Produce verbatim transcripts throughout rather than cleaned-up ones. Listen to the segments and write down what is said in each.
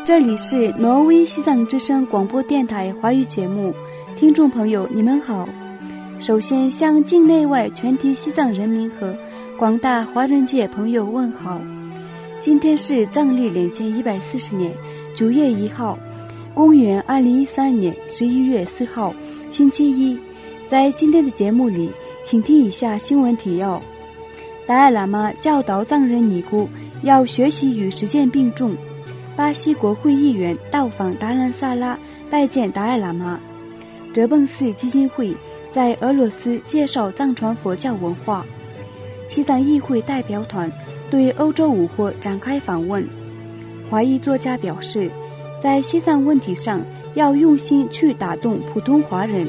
这里是挪威西藏之声广播电台华语节目，听众朋友你们好。首先向境内外全体西藏人民和广大华人界朋友问好。今天是藏历两千一百四十年九月一号，公元二零一三年十一月四号，星期一。在今天的节目里，请听以下新闻提要。达赖喇嘛教导藏人尼姑要学习与实践并重。巴西国会议员到访达兰萨拉拜见达赖喇嘛。哲蚌寺基金会在俄罗斯介绍藏传佛教文化。西藏议会代表团对欧洲五国展开访问。华裔作家表示，在西藏问题上要用心去打动普通华人。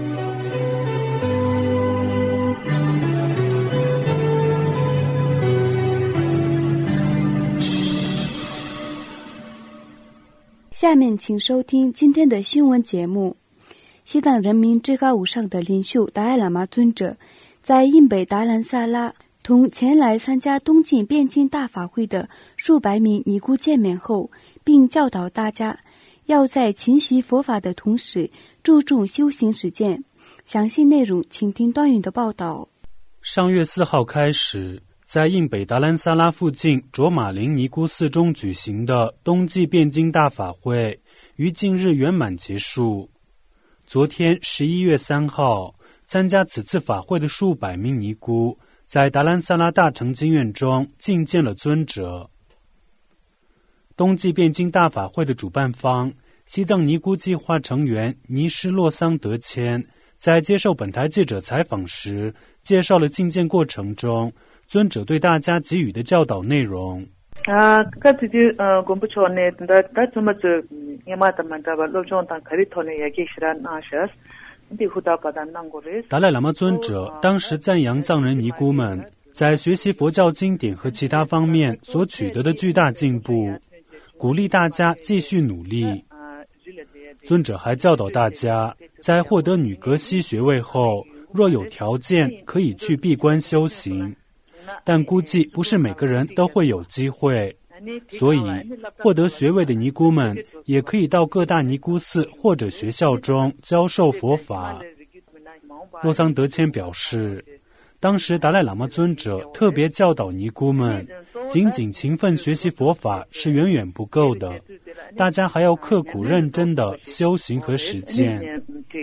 下面请收听今天的新闻节目。西藏人民至高无上的领袖达赖喇嘛尊者在印北达兰萨拉同前来参加东晋辩经大法会的数百名尼姑见面后，并教导大家要在勤习佛法的同时注重修行实践。详细内容请听段云的报道。 上月四号开始，在印北达兰萨拉附近卓玛林尼姑寺中举行的冬季辩经大法会于近日圆满结束。昨天十一月三号，参加此次法会的数百名尼姑在达兰萨拉大成经院中觐见了尊者。冬季辩经大法会的主办方西藏尼姑计划成员尼施洛桑德谦在接受本台记者采访时，介绍了觐见过程中尊者对大家给予的教导内容。 啊，그까지어공부초네다다좀저야마다만다바로종당카리토네야기시란아샤스 达赖喇嘛尊者当时赞扬藏人尼姑们在学习佛教经典和其他方面所取得的巨大进步，鼓励大家继续努力。尊者还教导大家，在获得女格西学位后，若有条件可以去闭关修行，但估计不是每个人都会有机会，所以获得学位的尼姑们也可以到各大尼姑寺或者学校中教授佛法。洛桑德谦表示，当时达赖喇嘛尊者特别教导尼姑们，仅仅勤奋学习佛法是远远不够的，大家还要刻苦认真的修行和实践。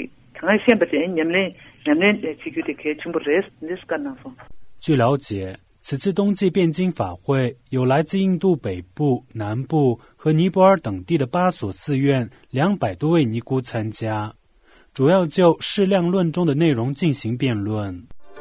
据了解，此次冬季辩经法会有来自印度北部、南部和尼泊尔等地的八所寺院两百多位尼姑参加，主要就适量论中的内容进行辩论。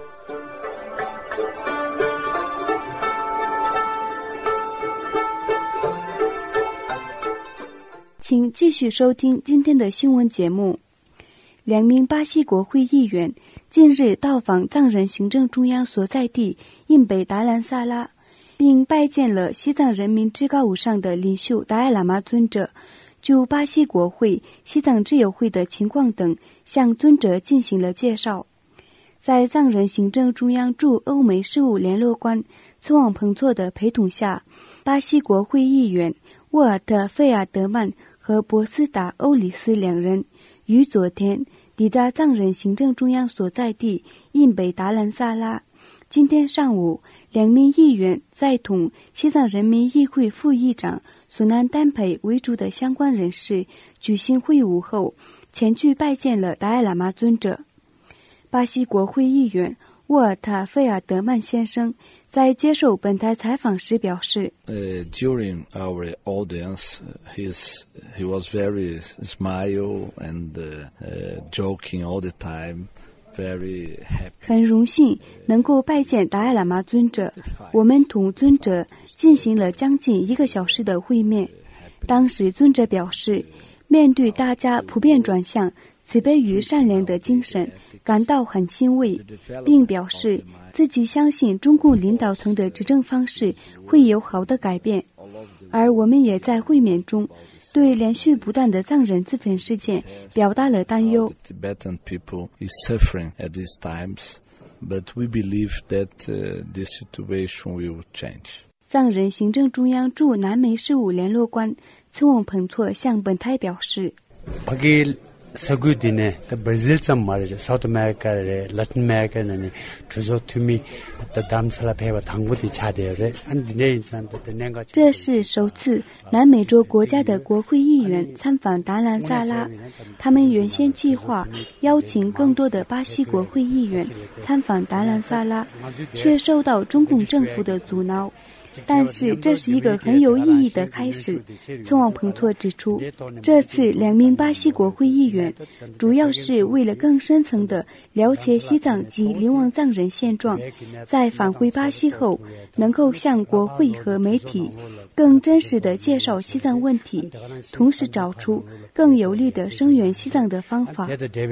请继续收听今天的新闻节目。两名巴西国会议员近日到访藏人行政中央所在地印北达兰萨拉，并拜见了西藏人民至高无上的领袖达赖喇嘛尊者，就巴西国会、西藏自由会的情况等向尊者进行了介绍。在藏人行政中央驻欧美事务联络官村网彭措的陪同下，巴西国会议员沃尔特·费尔德曼和博斯达·欧里斯两人于昨天抵达藏人行政中央所在地印北达兰萨拉。今天上午，两名议员在同西藏人民议会副议长苏南丹培为主的相关人士举行会晤后，前去拜见了达赖喇嘛尊者。巴西国会议员沃尔特·费尔德曼先生在接受本台采访时表示， Uh, during our audience, he's, he was very smile and uh, uh, joking all the time, very happy. 很荣幸能够拜见达赖喇嘛尊者，我们同尊者进行了将近一个小时的会面。当时尊者表示，面对大家普遍转向慈悲与善良的精神感到很欣慰，并表示自己相信中共领导层的执政方式会有好的改变。而我们也在会面中对连续不断的藏人自焚事件表达了担忧。 Tibetan people is suffering at these times, but we believe that uh, this situation will change. 藏人行政中央驻南美事务联络官崔旺彭措向本台表示， 서구디네 브라질 참 말이죠. 사우스 아메리카에 라틴 아메리카는 주로 투미 담살라 배와 당부디 자대래 안디네 인산데 내가 这是首次南美洲国家的国会议员参访达兰萨拉，他们原先计划邀请更多的巴西国会议员参访达兰萨拉，却受到中共政府的阻挠。但是这是一个很有意义的开始。崔旺彭措指出，这次两名巴西国会议员主要是为了更深层地了解西藏及流亡藏人现状，在返回巴西后能够向国会和媒体更真实地介绍西藏问题，同时找出更有力的声援西藏的方法。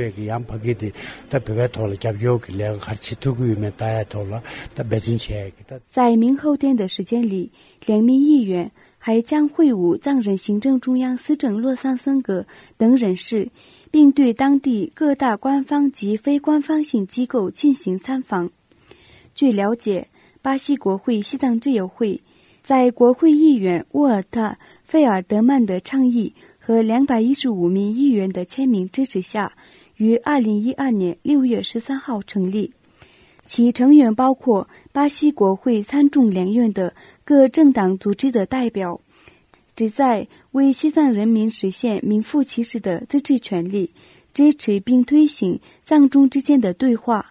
在明后天的时间里，两名议员还将会晤藏人行政中央司政洛桑森格等人士，并对当地各大官方及非官方性机构进行参访。据了解，巴西国会西藏自由会在国会议员沃尔特·费尔德曼的倡议和两百一十五名议员的签名支持下，于二零一二年六月十三号成立。其成员包括巴西国会参众两院的各政党组织的代表，旨在为西藏人民实现名副其实的自治权利，支持并推行藏中之间的对话。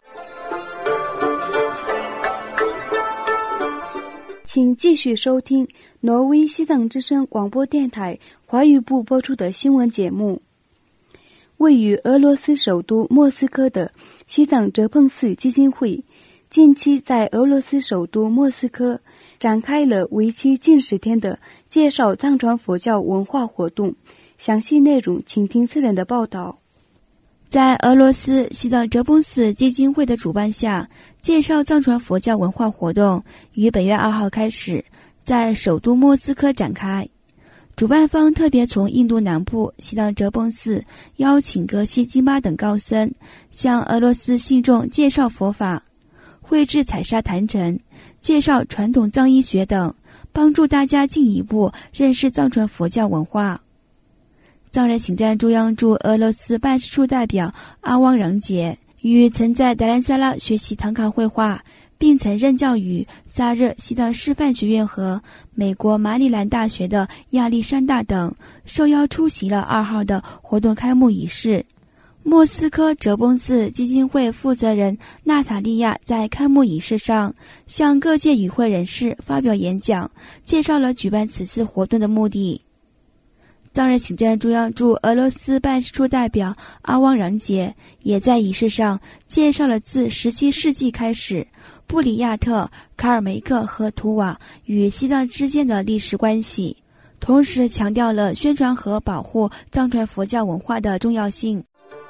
请继续收听挪威西藏之声广播电台华语部播出的新闻节目。位于俄罗斯首都莫斯科的西藏哲蚌寺基金会近期在俄罗斯首都莫斯科展开了为期近十天的介绍藏传佛教文化活动，详细内容请听此人的报道。 在俄罗斯西藏哲蚌寺基金会的主办下，介绍藏传佛教文化活动于本月二号开始在首都莫斯科展开。主办方特别从印度南部西藏哲蚌寺邀请格西金巴等高僧向俄罗斯信众介绍佛法，绘制采砂坛城，介绍传统藏医学等，帮助大家进一步认识藏传佛教文化。藏人行政中央驻俄罗斯办事处代表阿汪让杰与曾在达兰萨拉学习唐卡绘画，并曾任教于萨热西藏师范学院和美国马里兰大学的亚历山大等，受邀出席了二号的活动开幕仪式。莫斯科哲蚌寺基金会负责人娜塔莉亚在开幕仪式上向各界与会人士发表演讲，介绍了举办此次活动的目的。藏人行政中央驻俄罗斯办事处代表阿汪让杰也在仪式上介绍了自十七世纪开始布里亚特、卡尔梅克和图瓦与西藏之间的历史关系，同时强调了宣传和保护藏传佛教文化的重要性。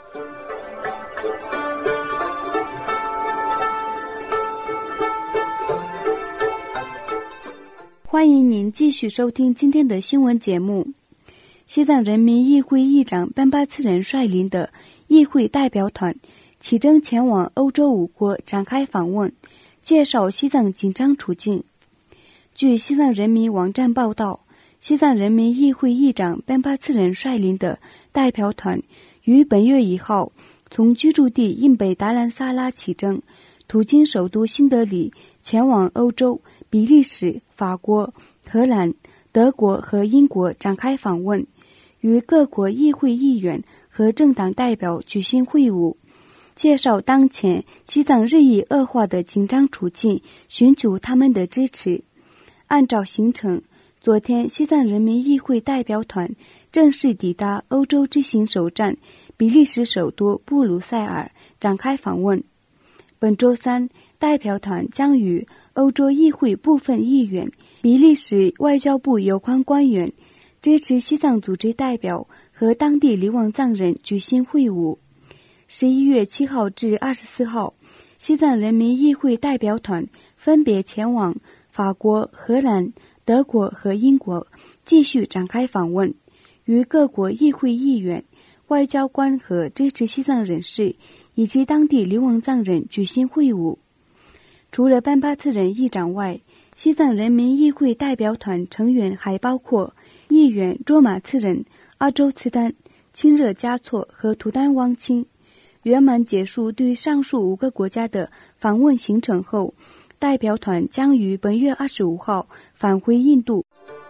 欢迎您继续收听今天的新闻节目。西藏人民议会议长班巴次仁率领的议会代表团启程前往欧洲五国展开访问，介绍西藏紧张处境。据西藏人民网站报道，西藏人民议会议长班巴次仁率领的代表团于本月一号从居住地印北达兰萨拉启程，途经首都新德里，前往欧洲、比利时、法国、荷兰、德国和英国展开访问，与各国议会议员和政党代表举行会晤，介绍当前西藏日益恶化的紧张处境，寻求他们的支持。按照行程，昨天西藏人民议会代表团正式抵达欧洲之行首站比利时首都布鲁塞尔展开访问。本周三，代表团将与欧洲议会部分议员、比利时外交部有关官员、支持西藏组织代表和当地流亡藏人举行会晤。十一月七号至二十四号，西藏人民议会代表团分别前往法国、荷兰、德国和英国，继续展开访问，与各国议会议员、外交官和支持西藏人士以及当地流亡藏人举行会晤。除了班巴次仁议长外， 西藏人民议会代表团成员还包括议员卓玛次仁、阿周次丹、钦热嘉措和图丹汪钦。圆满结束对上述五个国家的访问行程后，代表团将于本月二十五号返回印度。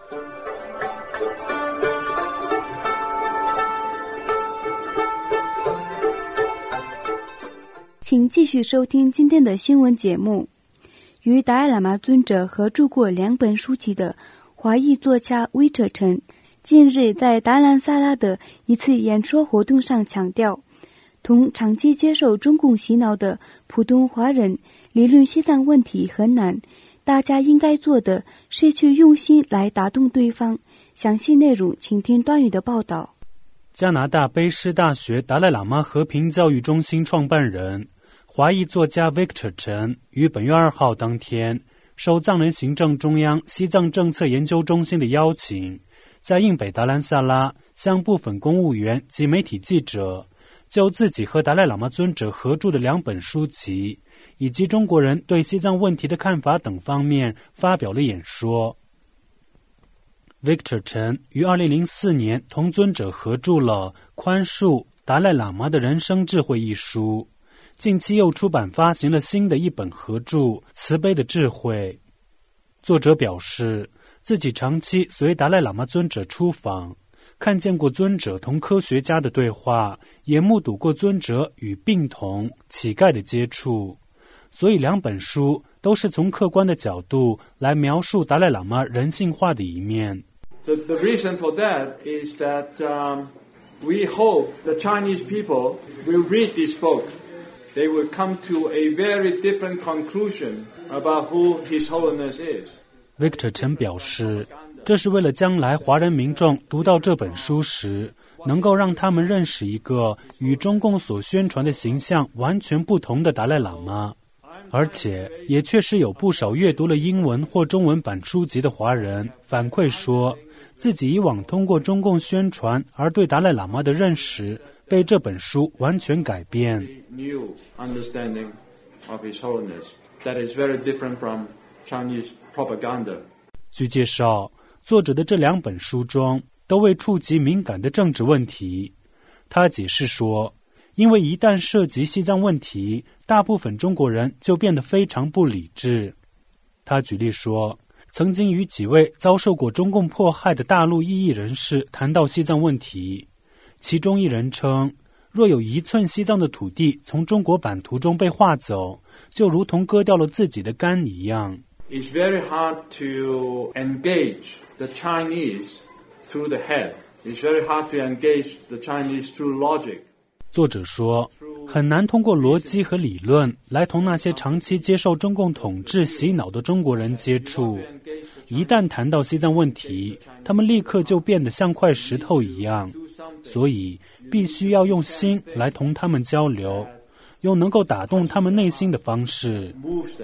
请继续收听今天的新闻节目。与达赖喇嘛尊者合著过两本书籍的华裔作家魏哲成，近日在达兰萨拉的一次演说活动上强调，同长期接受中共洗脑的普通华人理论西藏问题很难，大家应该做的是去用心来打动对方。详细内容请听段宇的报道。 加拿大卑诗大学达赖喇嘛和平教育中心创办人、华裔作家 Victor 陈于本月二号当天，受藏人行政中央西藏政策研究中心的邀请，在印北达兰萨拉向部分公务员及媒体记者就自己和达赖喇嘛尊者合著的两本书籍，以及中国人对西藏问题的看法等方面发表了演说。Victor 陈于二零零四年同尊者合著了《宽恕：达赖喇嘛的人生智慧》一书，近期又出版发行了新的一本合著《慈悲的智慧》。作者表示，自己长期随达赖喇嘛尊者出访，看见过尊者同科学家的对话，也目睹过尊者与病童、乞丐的接触，所以两本书都是从客观的角度来描述达赖喇嘛人性化的一面。 The, the reason for that is that um, we hope the Chinese people will read this book. They will come to a very different conclusion about who His Holiness is. Victor 陈表示，这是为了将来华人民众读到这本书时，能够让他们认识一个与中共所宣传的形象完全不同的达赖喇嘛。而且也确实有不少阅读了英文或中文版书籍的华人反馈说，自己以往通过中共宣传而对达赖喇嘛的认识被这本书完全改变。 New understanding of His Holiness that is very different from Chinese propaganda. 据介绍，作者的这两本书中都未触及敏感的政治问题。他解释说，因为一旦涉及西藏问题，大部分中国人就变得非常不理智。他举例说，曾经与几位遭受过中共迫害的大陆异议人士谈到西藏问题，其中一人称，若有一寸西藏的土地从中国版图中被划走，就如同割掉了自己的肝一样。 It's very hard to engage the Chinese through the head. It's very hard to engage the Chinese through logic. 作者说，很难通过逻辑和理论来同那些长期接受中共统治洗脑的中国人接触。一旦谈到西藏问题，他们立刻就变得像块石头一样，所以必须要用心来同他们交流，用能够打动他们内心的方式。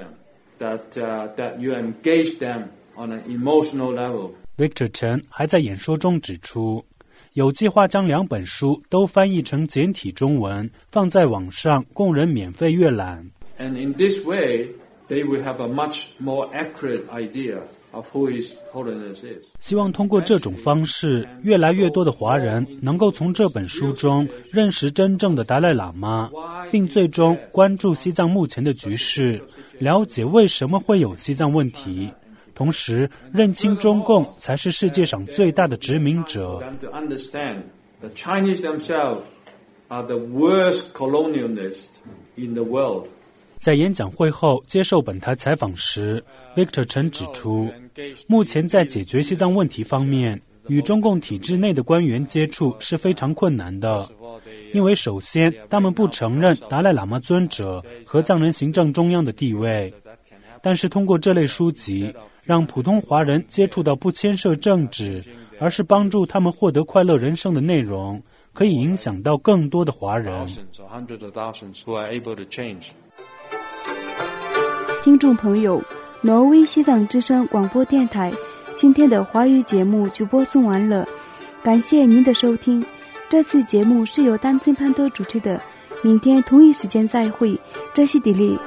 That, uh, that you engage them on an emotional level. Victor 陈还在演说中指出，有计划将两本书都翻译成简体中文，放在网上供人免费阅览。 And in this way, they will have a much more accurate idea of who His Holiness is. 希望通过这种方式，越来越多的华人能够从这本书中认识真正的达赖喇嘛，并最终关注西藏目前的局势，了解为什么会有西藏问题，同时认清中共才是世界上最大的殖民者。 To understand the Chinese themselves are the worst colonialists in the world. 在演讲会后接受本台采访时 ，Victor 陈指出，目前在解决西藏问题方面，与中共体制内的官员接触是非常困难的，因为首先他们不承认达赖喇嘛尊者和藏人行政中央的地位。但是通过这类书籍，让普通华人接触到不牵涉政治，而是帮助他们获得快乐人生的内容，可以影响到更多的华人。 听众朋友，挪威西藏之声广播电台今天的华语节目就播送完了，感谢您的收听。这次节目是由丹青潘多主持的，明天同一时间再会，这是迪丽。